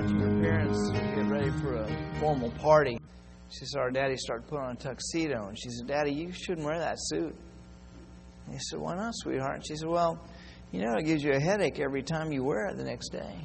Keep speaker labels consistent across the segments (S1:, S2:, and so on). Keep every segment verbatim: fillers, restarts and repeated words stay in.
S1: watching her parents get ready for a formal party. She said, our daddy started putting on a tuxedo. And she said, Daddy, you shouldn't wear that suit. And he said, why not, sweetheart? And she said, well, you know, it gives you a headache every time you wear it the next day.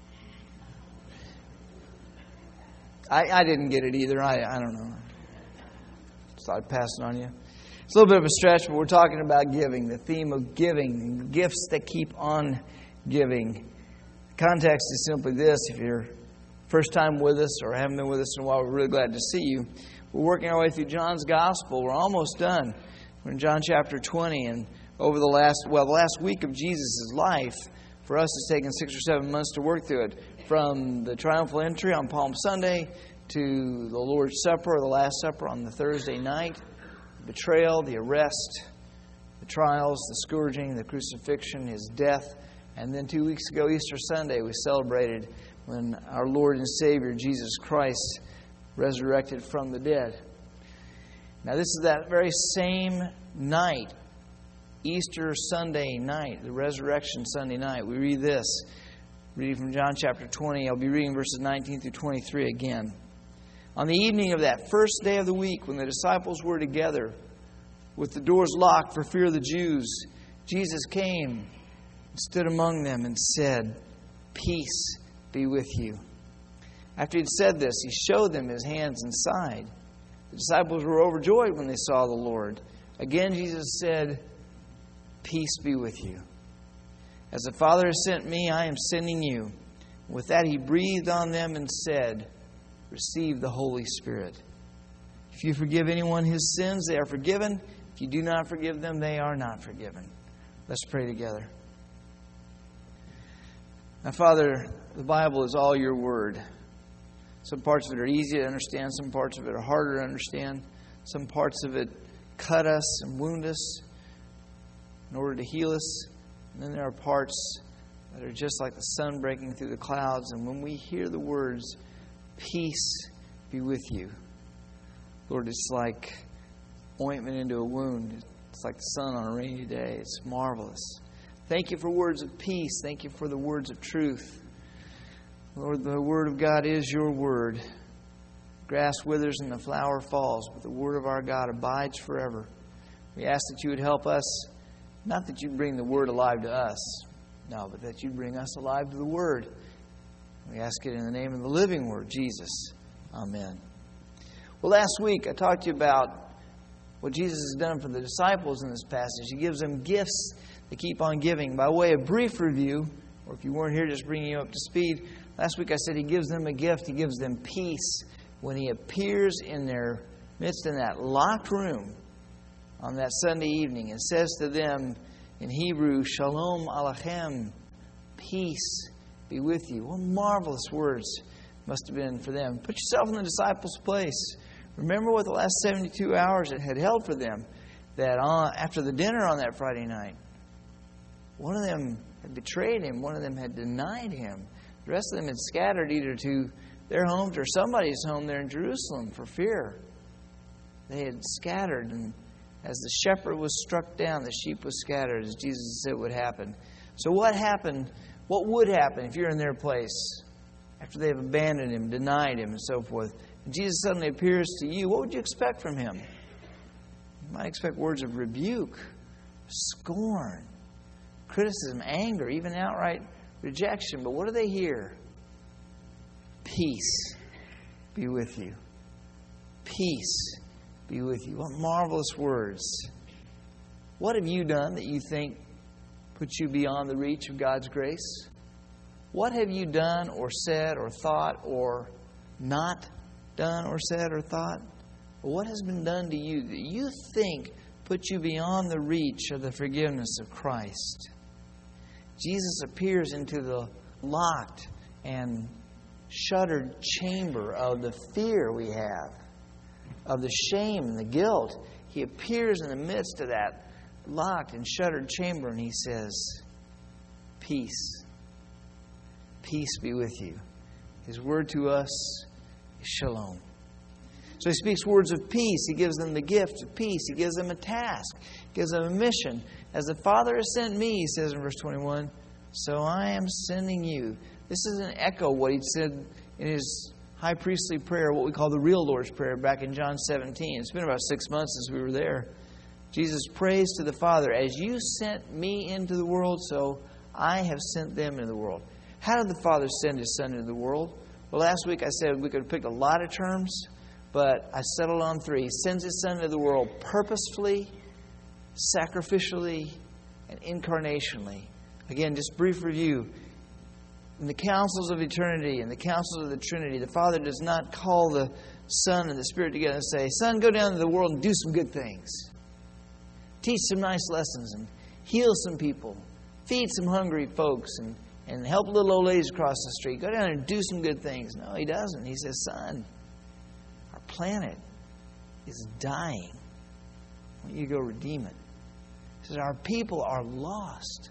S1: I, I didn't get it either. I, I don't know. Just thought I'd pass it on you. It's a little bit of a stretch, but we're talking about giving, the theme of giving, gifts that keep on giving. The context is simply this. If you're first time with us or haven't been with us in a while, we're really glad to see you. We're working our way through John's Gospel. We're almost done. We're in John chapter twenty, and over the last, well, the last week of Jesus' life, for us it's taken six or seven months to work through it. From the triumphal entry on Palm Sunday to the Lord's Supper, or the Last Supper on the Thursday night, the betrayal, the arrest, the trials, the scourging, the crucifixion, His death. And then two weeks ago, Easter Sunday, we celebrated when our Lord and Savior, Jesus Christ, resurrected from the dead. Now, this is that very same night, Easter Sunday night, the Resurrection Sunday night. We read this, reading from John chapter twenty. I'll be reading verses nineteen through twenty-three again. On the evening of that first day of the week, when the disciples were together, with the doors locked for fear of the Jews, Jesus came and stood among them and said, Peace be with you. After He'd said this, He showed them His hands and side. The disciples were overjoyed when they saw the Lord. Again, Jesus said, Peace be with you. As the Father has sent me, I am sending you. With that, He breathed on them and said, Receive the Holy Spirit. If you forgive anyone his sins, they are forgiven. If you do not forgive them, they are not forgiven. Let's pray together. Now, Father, the Bible is all Your Word. Some parts of it are easy to understand. Some parts of it are harder to understand. Some parts of it cut us and wound us in order to heal us. And then there are parts that are just like the sun breaking through the clouds. And when we hear the words, Peace be with you, Lord, it's like ointment into a wound. It's like the sun on a rainy day. It's marvelous. Thank You for words of peace. Thank You for the words of truth. Lord, the Word of God is Your Word. Grass withers and the flower falls, but the Word of our God abides forever. We ask that You would help us, not that You'd bring the Word alive to us, no, but that You'd bring us alive to the Word. We ask it in the name of the living Word, Jesus. Amen. Well, last week I talked to you about what Jesus has done for the disciples in this passage. He gives them gifts that keep on giving. By way of brief review, or if you weren't here, just bringing you up to speed, last week I said He gives them a gift. He gives them peace when He appears in their midst in that locked room on that Sunday evening and says to them in Hebrew, Shalom Alechem, peace be with you. What marvelous words must have been for them. Put yourself in the disciples' place. Remember what the last seventy-two hours it had held for them. That on, after the dinner on that Friday night, one of them had betrayed Him. One of them had denied Him. The rest of them had scattered either to their homes or somebody's home there in Jerusalem for fear. They had scattered, and as the shepherd was struck down, the sheep was scattered, as Jesus said would happen. So what happened? What would happen if you're in their place after they've abandoned Him, denied Him, and so forth? And Jesus suddenly appears to you. What would you expect from Him? You might expect words of rebuke, scorn, criticism, anger, even outright rejection. But what do they hear? Peace be with you. Peace be with you. What marvelous words. What have you done that you think puts you beyond the reach of God's grace? What have you done or said or thought or not done or said or thought? What has been done to you that you think puts you beyond the reach of the forgiveness of Christ? Jesus appears into the locked and shuttered chamber of the fear we have, of the shame and the guilt. He appears in the midst of that locked and shuttered chamber, and He says, Peace. Peace be with you. His word to us is shalom. So He speaks words of peace. He gives them the gift of peace. He gives them a task. He gives them a mission. As the Father has sent me, He says in verse twenty-one, so I am sending you. This is an echo of what He said in His high priestly prayer, what we call the real Lord's Prayer, back in John seventeen. It's been about six months since we were there. Jesus prays to the Father, as you sent me into the world, so I have sent them into the world. How did the Father send His Son into the world? Well, last week I said we could have picked a lot of terms, but I settled on three. He sends His Son into the world purposefully, sacrificially, and incarnationally. Again, just brief review. In the councils of eternity and the councils of the Trinity, the Father does not call the Son and the Spirit together and say, Son, go down to the world and do some good things. Teach some nice lessons and heal some people. Feed some hungry folks and, and help little old ladies across the street. Go down and do some good things. No, He doesn't. He says, Son, our planet is dying. Why don't you go redeem it? He says, our people are lost.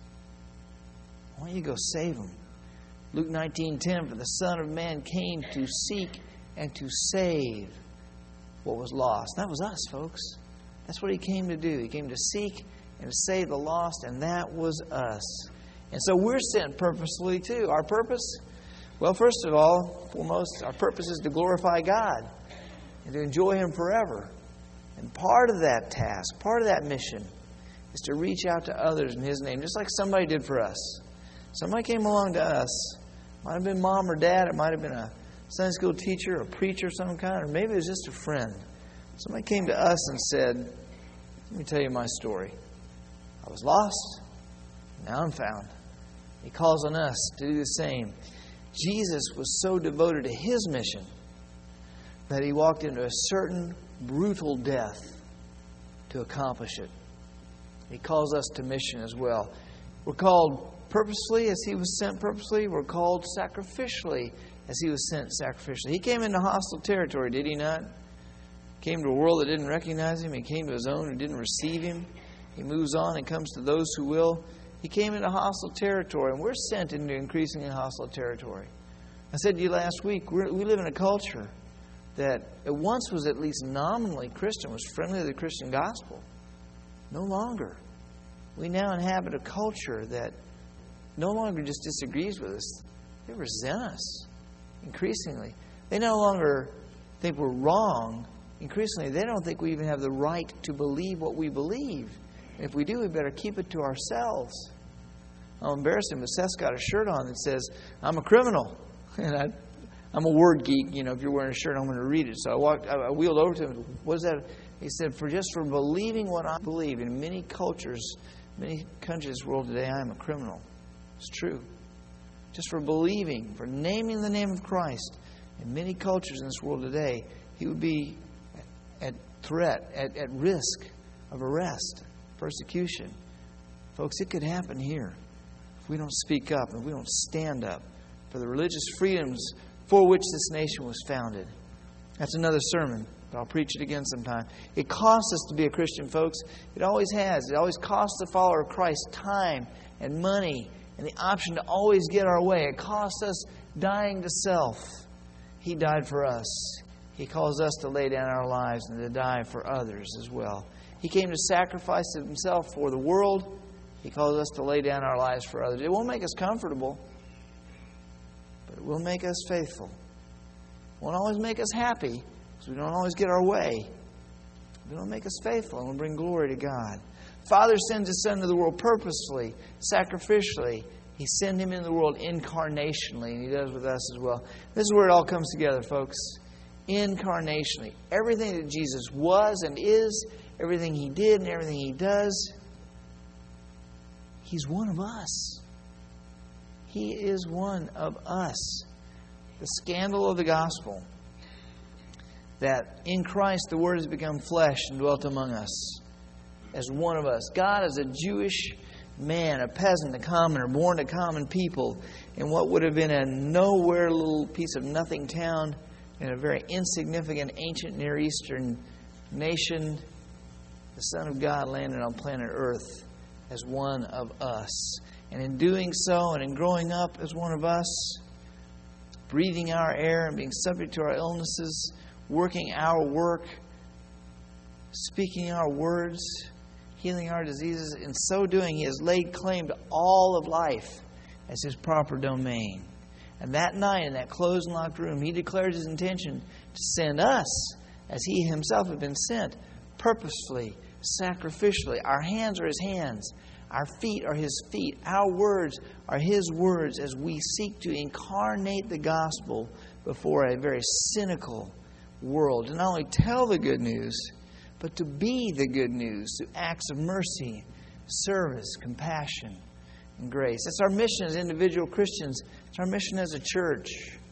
S1: Why don't you go save them? Luke nineteen ten, for the Son of Man came to seek and to save what was lost. That was us, folks. That's what He came to do. He came to seek and to save the lost, and that was us. And so we're sent purposefully too. Our purpose? Well, first of all, foremost, our purpose is to glorify God and to enjoy Him forever. And part of that task, part of that mission, is to reach out to others in His name, just like somebody did for us. Somebody came along to us. Might have been mom or dad. It might have been a Sunday school teacher, a preacher of some kind, or maybe it was just a friend. Somebody came to us and said, let me tell you my story. I was lost. Now I'm found. He calls on us to do the same. Jesus was so devoted to His mission that He walked into a certain brutal death to accomplish it. He calls us to mission as well. We're called purposely as He was sent purposely. We're called sacrificially as He was sent sacrificially. He came into hostile territory, did He not? He came to a world that didn't recognize Him. He came to His own who didn't receive Him. He moves on and comes to those who will. He came into hostile territory, and we're sent into increasingly hostile territory. I said to you last week, we're, we live in a culture that at once was at least nominally Christian, was friendly to the Christian gospel. No longer. We now inhabit a culture that no longer just disagrees with us. They resent us increasingly. They no longer think we're wrong. Increasingly, they don't think we even have the right to believe what we believe. And if we do, we better keep it to ourselves. I'll embarrass him, but Seth's got a shirt on that says, I'm a criminal. And I, I'm a word geek. You know, if you're wearing a shirt, I'm going to read it. So I walked, I wheeled over to him. What is that? He said, for just for believing what I believe, in many cultures, many countries in the world today, I am a criminal. It's true. Just for believing, for naming the name of Christ, in many cultures in this world today, he would be at threat, at, at risk of arrest, persecution. Folks, it could happen here if we don't speak up and we don't stand up for the religious freedoms for which this nation was founded. That's another sermon, but I'll preach it again sometime. It costs us to be a Christian, folks. It always has. It always costs the follower of Christ time and money and the option to always get our way. It costs us dying to self. He died for us. He calls us to lay down our lives and to die for others as well. He came to sacrifice Himself for the world. He calls us to lay down our lives for others. It won't make us comfortable, but it will make us faithful. It won't always make us happy, because we don't always get our way. But it'll make us faithful and will bring glory to God. Father sends His Son into the world purposefully, sacrificially. He sent Him into the world incarnationally, and He does with us as well. This is where it all comes together, folks. Incarnationally. Everything that Jesus was and is, everything He did and everything He does, He's one of us. He is one of us. The scandal of the gospel, that in Christ the Word has become flesh and dwelt among us as one of us. God is a Jewish man, a peasant, a commoner, born to common people in what would have been a nowhere little piece of nothing town in a very insignificant ancient Near Eastern nation. The Son of God landed on planet Earth as one of us. And in doing so, and in growing up as one of us, breathing our air and being subject to our illnesses, working our work, speaking our words, healing our diseases, in so doing, He has laid claim to all of life as His proper domain. And that night in that closed and locked room, He declared His intention to send us as He Himself had been sent, purposefully, sacrificially. Our hands are His hands. Our feet are His feet. Our words are His words as we seek to incarnate the gospel before a very cynical world. To not only tell the good news, but to be the good news through acts of mercy, service, compassion, and grace. That's our mission as individual Christians. It's our mission as a church.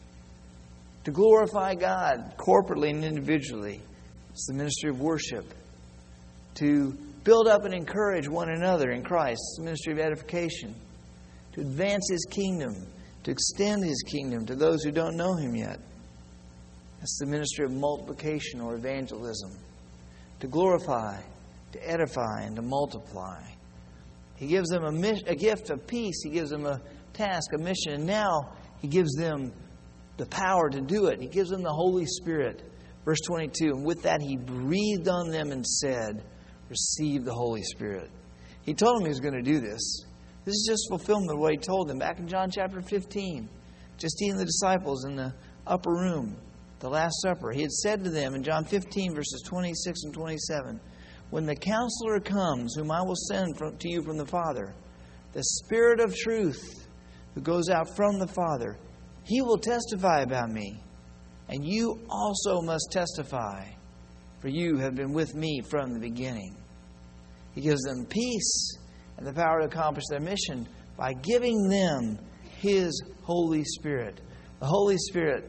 S1: To glorify God corporately and individually. It's the ministry of worship. To build up and encourage one another in Christ. It's the ministry of edification. To advance His kingdom. To extend His kingdom to those who don't know Him yet. That's the ministry of multiplication or evangelism. To glorify, to edify, and to multiply. He gives them a, mission, a gift of peace. He gives them a task, a mission. And now He gives them the power to do it. He gives them the Holy Spirit. Verse twenty-two, and with that He breathed on them and said, receive the Holy Spirit. He told them He was going to do this. This is just fulfillment of what He told them back in John chapter fifteen. Just He and the disciples in the upper room, the Last Supper. He had said to them in John fifteen, verses twenty-six and twenty-seven, when the Counselor comes, whom I will send from, to you from the Father, the Spirit of truth, who goes out from the Father, He will testify about me. And you also must testify, for you have been with me from the beginning. He gives them peace and the power to accomplish their mission by giving them His Holy Spirit. The Holy Spirit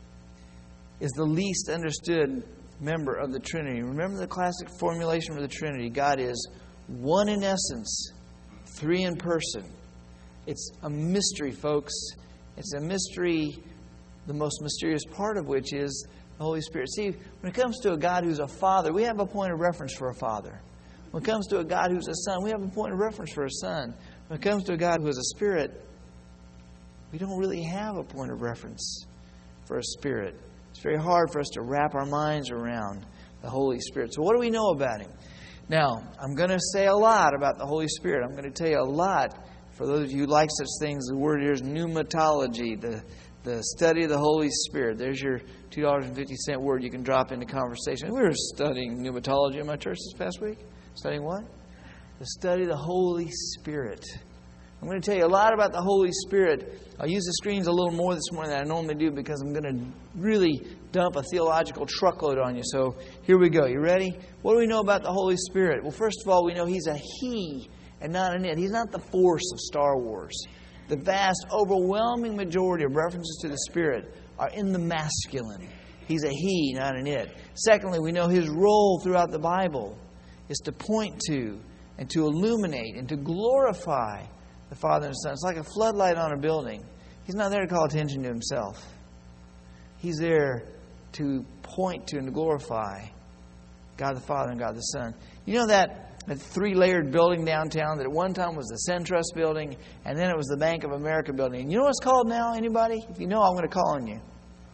S1: is the least understood member of the Trinity. Remember the classic formulation for the Trinity. God is one in essence, three in person. It's a mystery, folks. It's a mystery, the most mysterious part of which is the Holy Spirit. See, when it comes to a God who's a Father, we have a point of reference for a Father. When it comes to a God who's a Son, we have a point of reference for a Son. When it comes to a God who is a Spirit, we don't really have a point of reference for a Spirit. It's very hard for us to wrap our minds around the Holy Spirit. So what do we know about Him? Now, I'm going to say a lot about the Holy Spirit. I'm going to tell you a lot. For those of you who like such things, the word here is pneumatology, the, the study of the Holy Spirit. There's your two dollars and fifty cents word you can drop into conversation. We were studying pneumatology in my church this past week. Studying what? The study of the Holy Spirit. I'm going to tell you a lot about the Holy Spirit. I'll use the screens a little more this morning than I normally do because I'm going to really dump a theological truckload on you. So here we go. You ready? What do we know about the Holy Spirit? Well, first of all, we know He's a He and not an it. He's not the force of Star Wars. The vast, overwhelming majority of references to the Spirit are in the masculine. He's a He, not an it. Secondly, we know His role throughout the Bible is to point to and to illuminate and to glorify the Father and the Son. It's like a floodlight on a building. He's not there to call attention to Himself. He's there to point to and to glorify God the Father and God the Son. You know that, that three-layered building downtown that at one time was the SunTrust building and then it was the Bank of America building. And you know what it's called now, anybody? If you know, I'm going to call on you.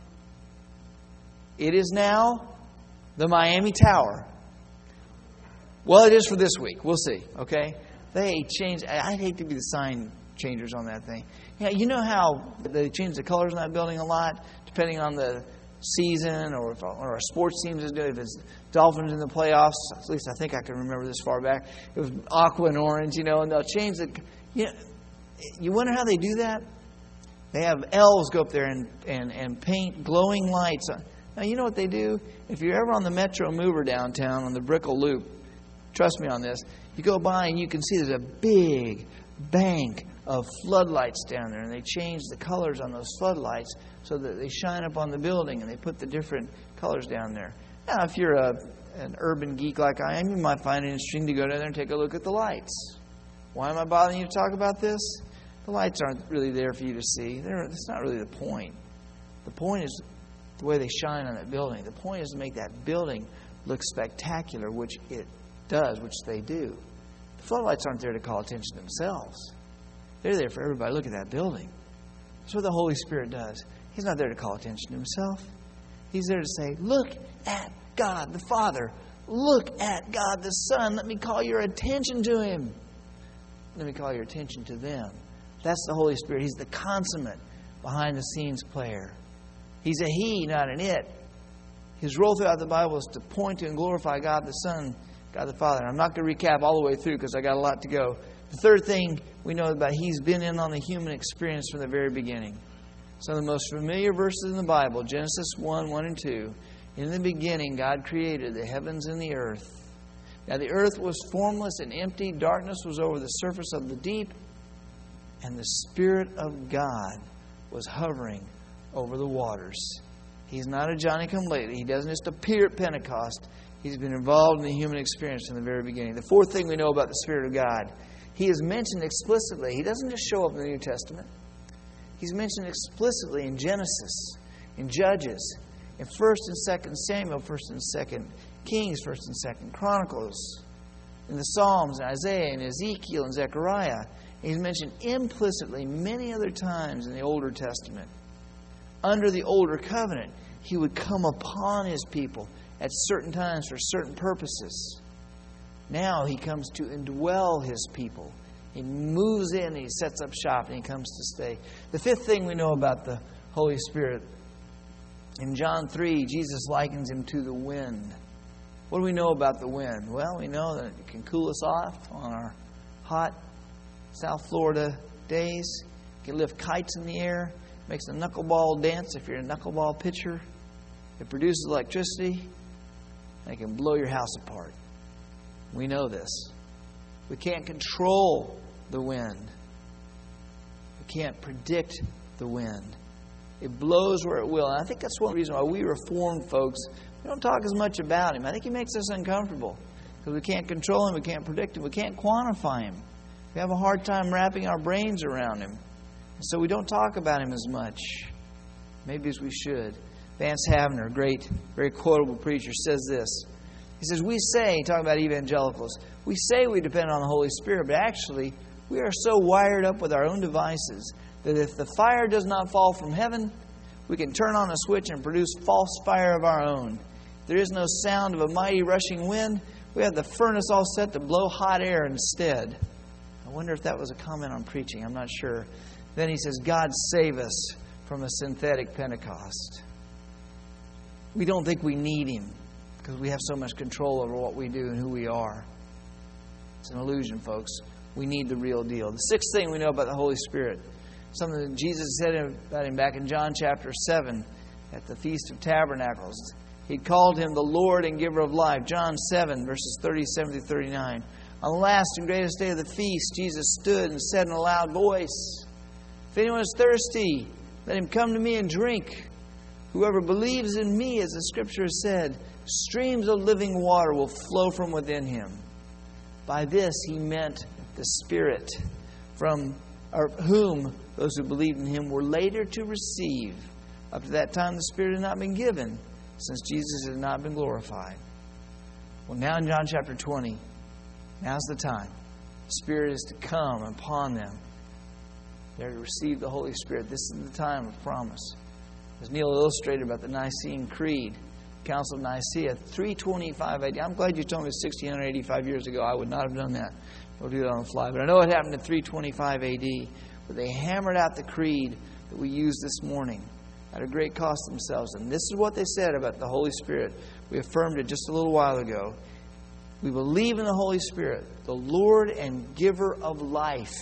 S1: It is now the Miami Tower. Well, it is for this week. We'll see, okay? They changed. I'd hate to be the sign changers on that thing. Yeah, you know how they change the colors in that building a lot, depending on the season or if or a sports team is doing. If it's Dolphins in the playoffs, at least I think I can remember this far back. It was aqua and orange, you know, and they'll change the. You know, you wonder how they do that? They have elves go up there and and and paint glowing lights. Now you know what they do. If you're ever on the Metro Mover downtown on the Brickell Loop, trust me on this. You go by and you can see there's a big bank of floodlights down there. And they change the colors on those floodlights so that they shine up on the building. And they put the different colors down there. Now, if you're a, an urban geek like I am, you might find it interesting to go down there and take a look at the lights. Why am I bothering you to talk about this? The lights aren't really there for you to see. They're, that's not really the point. The point is the way they shine on that building. The point is to make that building look spectacular, which it does, which they do. The floodlights aren't there to call attention to themselves. They're there for everybody to look at that building. That's what the Holy Spirit does. He's not there to call attention to Himself. He's there to say, look at God the Father. Look at God the Son. Let me call your attention to Him. Let me call your attention to them. That's the Holy Spirit. He's the consummate behind-the-scenes player. He's a He, not an it. His role throughout the Bible is to point to and glorify God the Son, God the Father. And I'm not going to recap all the way through because I got a lot to go. The third thing we know about, He's been in on the human experience from the very beginning. Some of the most familiar verses in the Bible, Genesis one, one and two. In the beginning, God created the heavens and the earth. Now the earth was formless and empty. Darkness was over the surface of the deep. And the Spirit of God was hovering over the waters. He's not a Johnny-come-lately. He doesn't just appear at Pentecost. He's been involved in the human experience from the very beginning. The fourth thing we know about the Spirit of God, He is mentioned explicitly. He doesn't just show up in the New Testament. He's mentioned explicitly in Genesis, in Judges, in First and Second Samuel, First and Second Kings, First and Second Chronicles, in the Psalms, in Isaiah, and Ezekiel, and Zechariah. He's mentioned implicitly many other times in the Older Testament. Under the Older Covenant, He would come upon His people at certain times for certain purposes. Now He comes to indwell His people. He moves in and He sets up shop and He comes to stay. The fifth thing we know about the Holy Spirit, in John three, Jesus likens Him to the wind. What do we know about the wind? Well, we know that it can cool us off on our hot South Florida days. It can lift kites in the air. It makes a knuckleball dance if you're a knuckleball pitcher. It produces electricity. And it can blow your house apart. We know this. We can't control the wind. We can't predict the wind. It blows where it will. And I think that's one reason why we Reformed folks, we don't talk as much about Him. I think He makes us uncomfortable. Because we can't control Him, we can't predict Him, we can't quantify Him. We have a hard time wrapping our brains around Him. And so we don't talk about Him as much. Maybe as we should. Vance Havner, a great, very quotable preacher, says this. He says, we say, talking about evangelicals, we say we depend on the Holy Spirit, but actually we are so wired up with our own devices that if the fire does not fall from heaven, we can turn on a switch and produce false fire of our own. If there is no sound of a mighty rushing wind, we have the furnace all set to blow hot air instead. I wonder if that was a comment on preaching. I'm not sure. Then he says, God save us from a synthetic Pentecost. We don't think we need Him because we have so much control over what we do and who we are. It's an illusion, folks. We need the real deal. The sixth thing we know about the Holy Spirit, something that Jesus said about Him back in John chapter seven at the Feast of Tabernacles. He called Him the Lord and Giver of life. John seven, verses thirty-seven to thirty-nine. On the last and greatest day of the feast, Jesus stood and said in a loud voice, if anyone is thirsty, let him come to me and drink. Whoever believes in me, as the Scripture has said, streams of living water will flow from within him. By this He meant the Spirit, from or whom those who believed in Him were later to receive. Up to that time, the Spirit had not been given, since Jesus had not been glorified. Well, now in John chapter twenty, now's the time. The Spirit is to come upon them. They're to receive the Holy Spirit. This is the time of promise. As Neil illustrated about the Nicene Creed, Council of Nicaea, three twenty-five A D. I'm glad you told me it was one thousand six hundred eighty-five years ago. I would not have done that. We'll do that on the fly. But I know it happened in three twenty-five A D, where they hammered out the creed that we used this morning at a great cost themselves. And this is what they said about the Holy Spirit. We affirmed it just a little while ago. We believe in the Holy Spirit, the Lord and giver of life,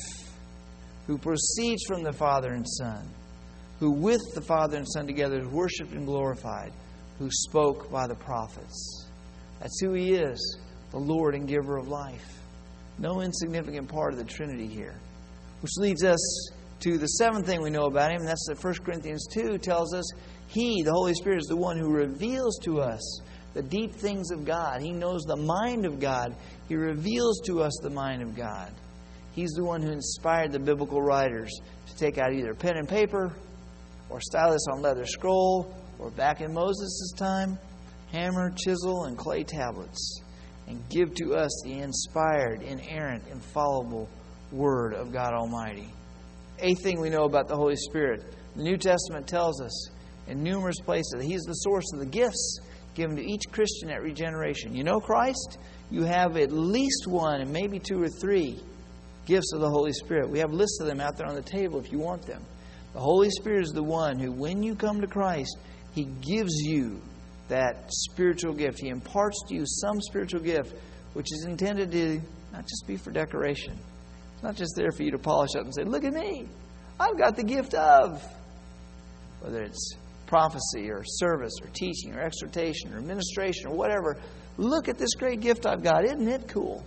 S1: who proceeds from the Father and Son, who with the Father and Son together is worshipped and glorified, who spoke by the prophets. That's who He is, the Lord and giver of life. No insignificant part of the Trinity here. Which leads us to the seventh thing we know about Him, and that's that First Corinthians two tells us He, the Holy Spirit, is the one who reveals to us the deep things of God. He knows the mind of God. He reveals to us the mind of God. He's the one who inspired the biblical writers to take out either pen and paper or stylus on leather scroll, or back in Moses' time, hammer, chisel, and clay tablets, and give to us the inspired, inerrant, infallible Word of God Almighty. Eighth thing we know about the Holy Spirit. The New Testament tells us in numerous places that He's the source of the gifts given to each Christian at regeneration. You know Christ? You have at least one and maybe two or three gifts of the Holy Spirit. We have lists of them out there on the table if you want them. The Holy Spirit is the one who, when you come to Christ, He gives you that spiritual gift. He imparts to you some spiritual gift, which is intended to not just be for decoration. It's not just there for you to polish up and say, look at me, I've got the gift of. Whether it's prophecy or service or teaching or exhortation or administration or whatever, look at this great gift I've got. Isn't it cool?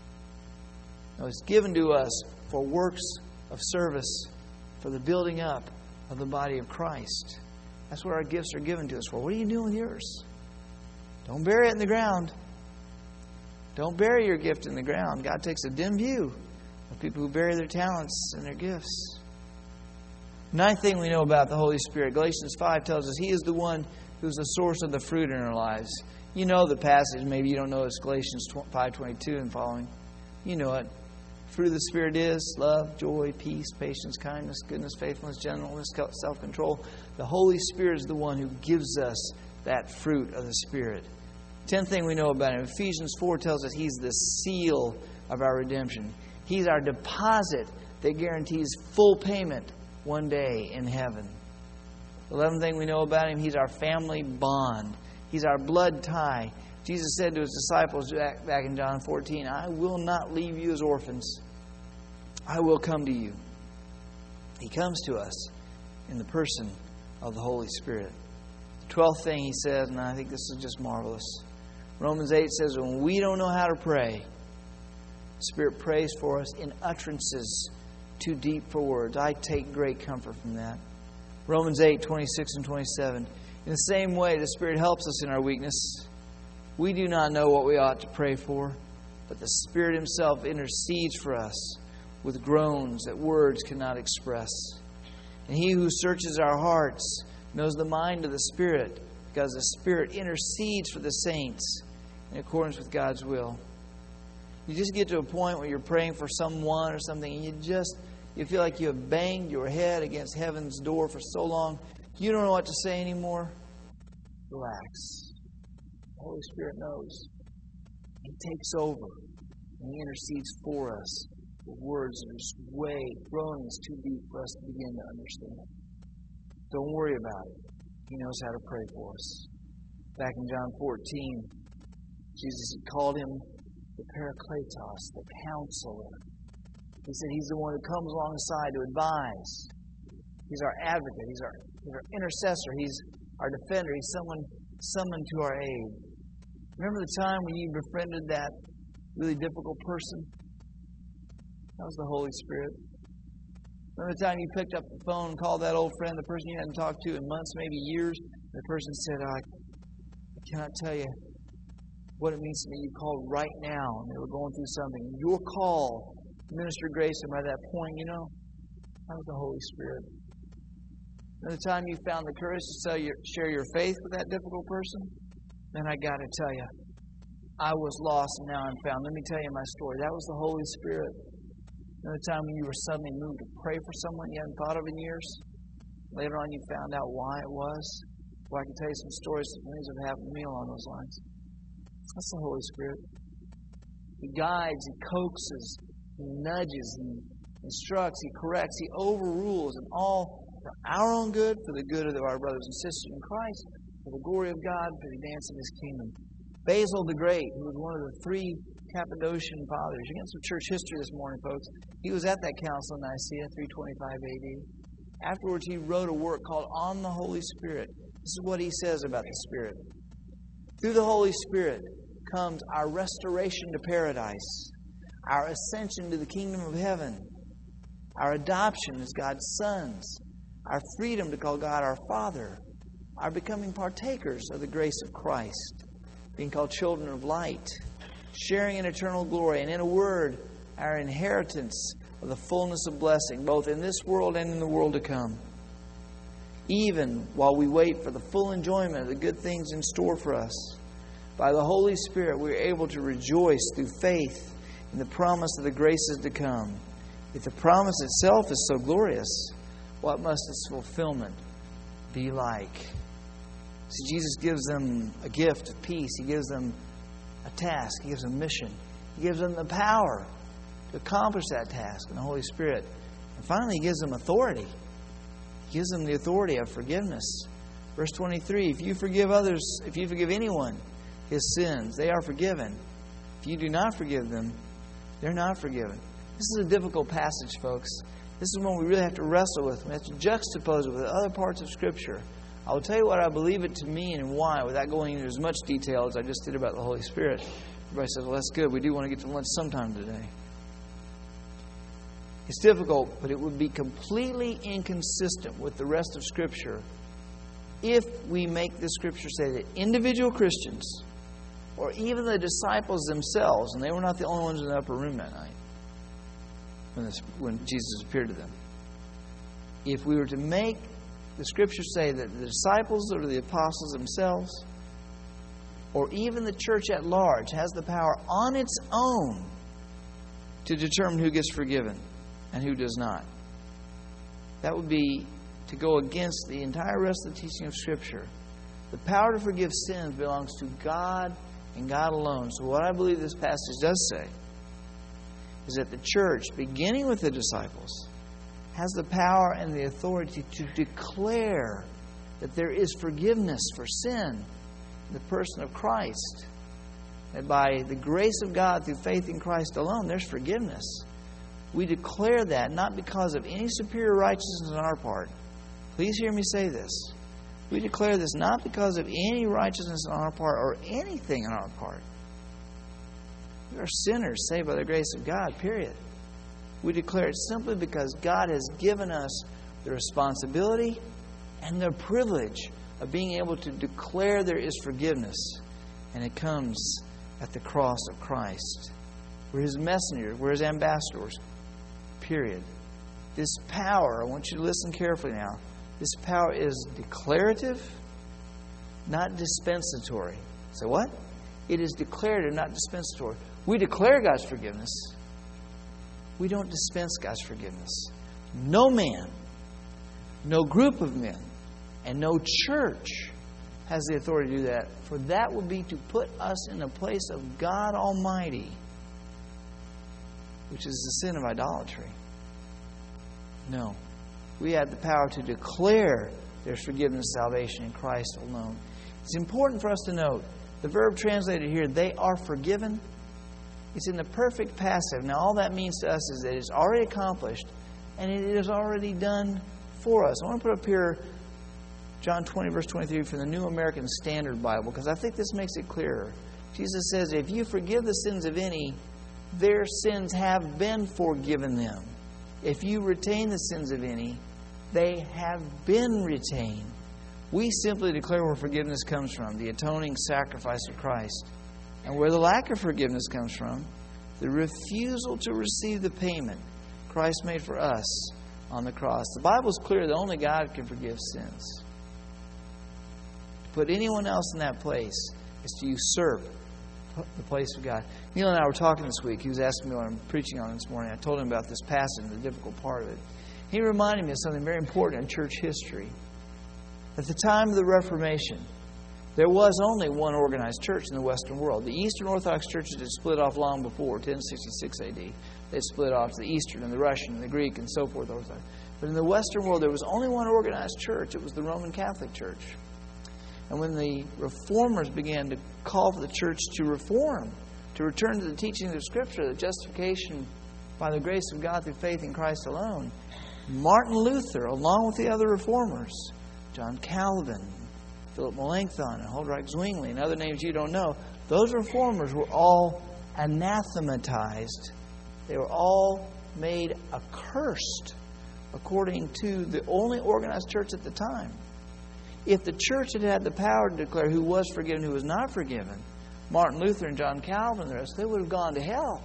S1: No, it's given to us for works of service, for the building up of the body of Christ. That's what our gifts are given to us for. What are you doing with yours? Don't bury it in the ground. Don't bury your gift in the ground. God takes a dim view of people who bury their talents and their gifts. Ninth thing we know about the Holy Spirit. Galatians five tells us He is the one who's the source of the fruit in our lives. You know the passage. Maybe you don't know it's Galatians five twenty-two and following. You know it. Fruit of the Spirit is love, joy, peace, patience, kindness, goodness, faithfulness, gentleness, self-control. The Holy Spirit is the one who gives us that fruit of the Spirit. Tenth thing we know about Him. Ephesians four tells us He's the seal of our redemption. He's our deposit that guarantees full payment one day in heaven. The eleventh thing we know about Him, He's our family bond. He's our blood tie. Jesus said to His disciples back, back in John fourteen, I will not leave you as orphans. I will come to you. He comes to us in the person of the Holy Spirit. The twelfth thing He says, and I think this is just marvelous. Romans eight says, when we don't know how to pray, the Spirit prays for us in utterances too deep for words. I take great comfort from that. Romans eight, twenty-six and twenty-seven. In the same way, the Spirit helps us in our weakness. We do not know what we ought to pray for, but the Spirit Himself intercedes for us with groans that words cannot express. And He who searches our hearts knows the mind of the Spirit, because the Spirit intercedes for the saints in accordance with God's will. You just get to a point where you're praying for someone or something, and you just you feel like you have banged your head against heaven's door for so long, you don't know what to say anymore. Relax. The Holy Spirit knows. He takes over and He intercedes for us with words that are just way, groanings too deep for us to begin to understand. Don't worry about it. He knows how to pray for us. Back in John fourteen, Jesus had called Him the Parakletos, the Counselor. He said He's the one who comes alongside to advise. He's our advocate. He's our, he's our intercessor. He's our defender. He's someone summoned to our aid. Remember the time when you befriended that really difficult person? That was the Holy Spirit. Remember the time you picked up the phone and called that old friend, the person you hadn't talked to in months, maybe years? The person said, I, I cannot tell you what it means to me. You called right now, and they were going through something. Your call ministered grace, and by that point, you know, that was the Holy Spirit. Remember the time you found the courage to tell your, share your faith with that difficult person? Man, I got to tell you, I was lost and now I'm found. Let me tell you my story. That was the Holy Spirit. Another time when you were suddenly moved to pray for someone you hadn't thought of in years. Later on you found out why it was. Well, I can tell you some stories, some things that have happened to me along those lines. That's the Holy Spirit. He guides, He coaxes, He nudges, He instructs, He corrects, He overrules, and all for our own good, for the good of our brothers and sisters in Christ, for the glory of God, for the advance of His kingdom. Basil the Great, who was one of the three Cappadocian fathers. You get some church history this morning, folks. He was at that council in Nicaea, three twenty-five A D. Afterwards, he wrote a work called On the Holy Spirit. This is what he says about the Spirit. Through the Holy Spirit comes our restoration to paradise, our ascension to the kingdom of heaven, our adoption as God's sons, our freedom to call God our Father, our becoming partakers of the grace of Christ, being called children of light, sharing in eternal glory, and in a word, our inheritance of the fullness of blessing, both in this world and in the world to come. Even while we wait for the full enjoyment of the good things in store for us, by the Holy Spirit we are able to rejoice through faith in the promise of the graces to come. If the promise itself is so glorious, what must its fulfillment be like? See, Jesus gives them a gift of peace. He gives them a task. He gives them a mission. He gives them the power to accomplish that task in the Holy Spirit. And finally, He gives them authority. He gives them the authority of forgiveness. Verse twenty-three, if you forgive others, if you forgive anyone his sins, they are forgiven. If you do not forgive them, they're not forgiven. This is a difficult passage, folks. This is one we really have to wrestle with. We have to juxtapose it with other parts of Scripture. I will tell you what I believe it to mean and why without going into as much detail as I just did about the Holy Spirit. Everybody says, well, that's good. We do want to get to lunch sometime today. It's difficult, but it would be completely inconsistent with the rest of Scripture if we make the Scripture say that individual Christians, or even the disciples themselves, and they were not the only ones in the upper room that night when, this, when Jesus appeared to them. If we were to make the Scriptures say that the disciples or the apostles themselves, or even the church at large, has the power on its own to determine who gets forgiven and who does not, that would be to go against the entire rest of the teaching of Scripture. The power to forgive sins belongs to God and God alone. So what I believe this passage does say is that the church, beginning with the disciples, has the power and the authority to declare that there is forgiveness for sin in the person of Christ. That by the grace of God through faith in Christ alone, there's forgiveness. We declare that not because of any superior righteousness on our part. Please hear me say this. We declare this not because of any righteousness on our part or anything on our part. We are sinners saved by the grace of God, period. We declare it simply because God has given us the responsibility and the privilege of being able to declare there is forgiveness. And it comes at the cross of Christ. We're His messengers. We're His ambassadors. Period. This power, I want you to listen carefully now. This power is declarative, not dispensatory. Say what? It is declarative, not dispensatory. We declare God's forgiveness. We don't dispense God's forgiveness. No man, no group of men, and no church has the authority to do that. For that would be to put us in the place of God Almighty, which is the sin of idolatry. No. We have the power to declare there's forgiveness, salvation in Christ alone. It's important for us to note the verb translated here, they are forgiven. It's in the perfect passive. Now, all that means to us is that it's already accomplished and it is already done for us. I want to put up here John twenty, verse twenty-three from the New American Standard Bible, because I think this makes it clearer. Jesus says, if you forgive the sins of any, their sins have been forgiven them. If you retain the sins of any, they have been retained. We simply declare where forgiveness comes from, the atoning sacrifice of Christ. And where the lack of forgiveness comes from, the refusal to receive the payment Christ made for us on the cross. The Bible is clear that only God can forgive sins. To put anyone else in that place is to usurp the place of God. Neil and I were talking this week. He was asking me what I'm preaching on this morning. I told him about this passage and the difficult part of it. He reminded me of something very important in church history. At the time of the Reformation, there was only one organized church in the Western world. The Eastern Orthodox churches had split off long before, ten sixty-six A D. They split off to the Eastern and the Russian and the Greek and so forth. But in the Western world, there was only one organized church. It was the Roman Catholic Church. And when the reformers began to call for the church to reform, to return to the teachings of Scripture, the justification by the grace of God through faith in Christ alone, Martin Luther, along with the other reformers, John Calvin, Philip Melanchthon, and Huldrych Zwingli, and other names you don't know, those reformers were all anathematized. They were all made accursed according to the only organized church at the time. If the church had had the power to declare who was forgiven and who was not forgiven, Martin Luther and John Calvin and the rest, they would have gone to hell.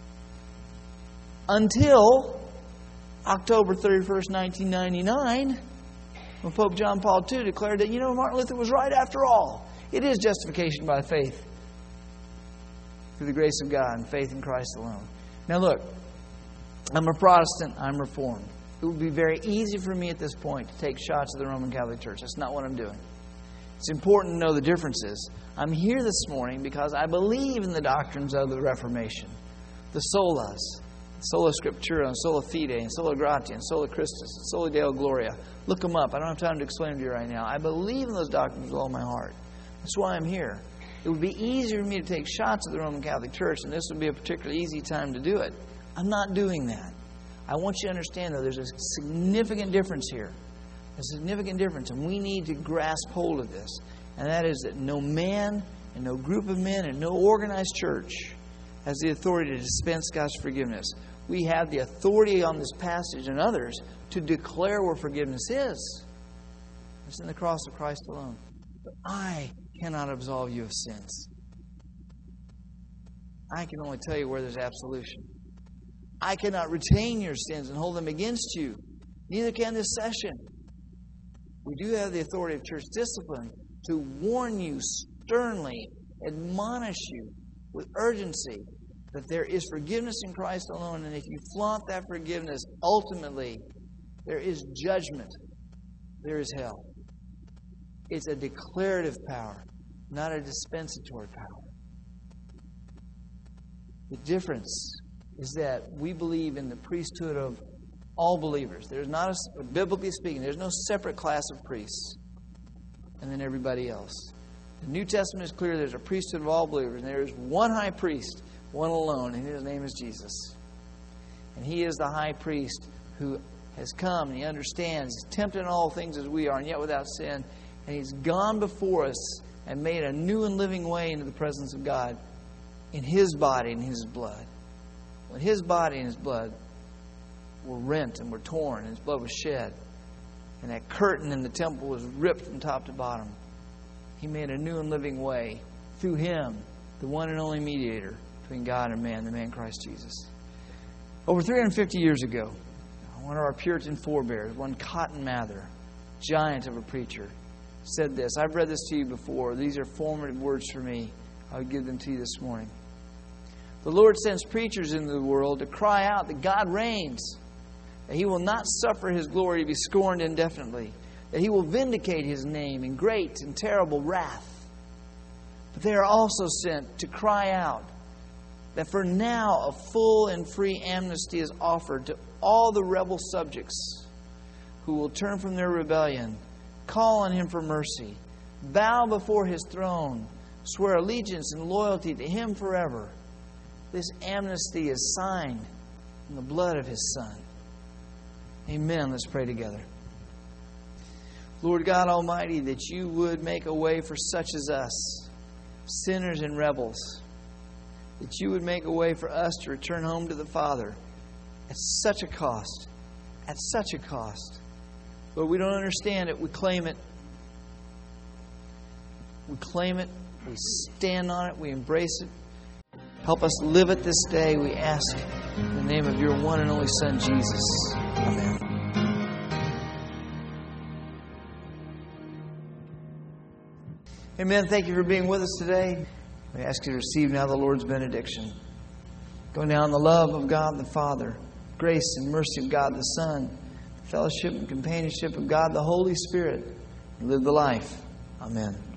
S1: Until October thirty-first, nineteen ninety-nine, when Pope John Paul the Second declared that, you know, Martin Luther was right after all. It is justification by faith through the grace of God and faith in Christ alone. Now look, I'm a Protestant, I'm Reformed. It would be very easy for me at this point to take shots at the Roman Catholic Church. That's not what I'm doing. It's important to know the differences. I'm here this morning because I believe in the doctrines of the Reformation. The solas, Sola Scriptura, and Sola Fide, and Sola Gratia, and Sola Christus, and Sola Deo Gloria. Look them up. I don't have time to explain them to you right now. I believe in those doctrines with all my heart. That's why I'm here. It would be easier for me to take shots at the Roman Catholic Church, and this would be a particularly easy time to do it. I'm not doing that. I want you to understand, though, there's a significant difference here. A significant difference, and we need to grasp hold of this. And that is that no man and no group of men and no organized church has the authority to dispense God's forgiveness. We have the authority on this passage and others to declare where forgiveness is. It's in the cross of Christ alone. But I cannot absolve you of sins. I can only tell you where there's absolution. I cannot retain your sins and hold them against you. Neither can this session. We do have the authority of church discipline to warn you sternly, admonish you with urgency that there is forgiveness in Christ alone. And if you flaunt that forgiveness, ultimately, there is judgment. There is hell. It's a declarative power, not a dispensatory power. The difference is that we believe in the priesthood of all believers. There's not a, biblically speaking, there's no separate class of priests and then everybody else. The New Testament is clear there's a priesthood of all believers, and there is one high priest, one alone, and his name is Jesus. And he is the high priest who has come, and he understands, he's tempted in all things as we are, and yet without sin. And he's gone before us and made a new and living way into the presence of God in his body and his blood. When his body and his blood were rent and were torn, and his blood was shed, and that curtain in the temple was ripped from top to bottom, he made a new and living way through him, the one and only mediator between God and man, the man Christ Jesus. Over three hundred fifty years ago, one of our Puritan forebears, one Cotton Mather, giant of a preacher, said this. I've read this to you before. These are formative words for me. I would give them to you this morning. The Lord sends preachers into the world to cry out that God reigns, that He will not suffer His glory to be scorned indefinitely, that He will vindicate His name in great and terrible wrath. But they are also sent to cry out that for now a full and free amnesty is offered to all the rebel subjects who will turn from their rebellion, call on Him for mercy, bow before His throne, swear allegiance and loyalty to Him forever. This amnesty is signed in the blood of His Son. Amen. Let's pray together. Lord God Almighty, that You would make a way for such as us, sinners and rebels, that You would make a way for us to return home to the Father at such a cost, at such a cost. Lord, we don't understand it. We claim it. We claim it. We stand on it. We embrace it. Help us live it this day, we ask, in the name of Your one and only Son, Jesus. Amen. Amen. Thank you for being with us today. We ask you to receive now the Lord's benediction. Go now in the love of God the Father, grace and mercy of God the Son, fellowship and companionship of God the Holy Spirit, and live the life. Amen.